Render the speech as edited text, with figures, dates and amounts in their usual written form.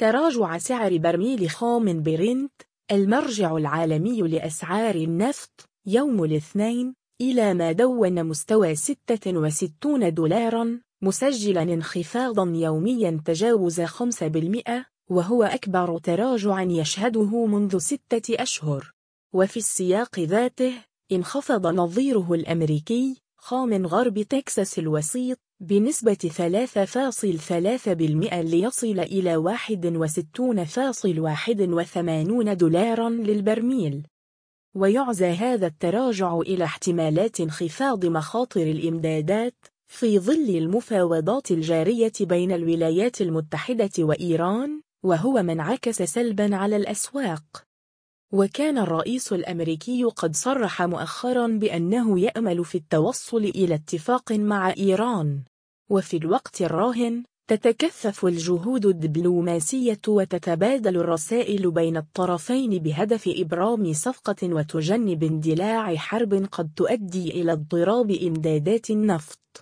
تراجع سعر برميل خام برنت، المرجع العالمي لأسعار النفط، يوم الاثنين، إلى ما دون مستوى $66، مسجلاً انخفاضاً يومياً تجاوز 5%، وهو أكبر تراجع يشهده منذ 6 أشهر. وفي السياق ذاته، انخفض نظيره الأمريكي، خام غرب تكساس الوسيط، بنسبة 3.3% ليصل إلى $61.81 للبرميل. ويعزى هذا التراجع إلى احتمالات انخفاض مخاطر الإمدادات في ظل المفاوضات الجارية بين الولايات المتحدة وإيران، وهو ما انعكس سلباً على الأسواق. وكان الرئيس الأمريكي قد صرح مؤخراً بأنه يأمل في التوصل إلى اتفاق مع إيران. وفي الوقت الراهن، تتكثف الجهود الدبلوماسية وتتبادل الرسائل بين الطرفين بهدف إبرام صفقة وتجنب اندلاع حرب قد تؤدي إلى اضطراب إمدادات النفط.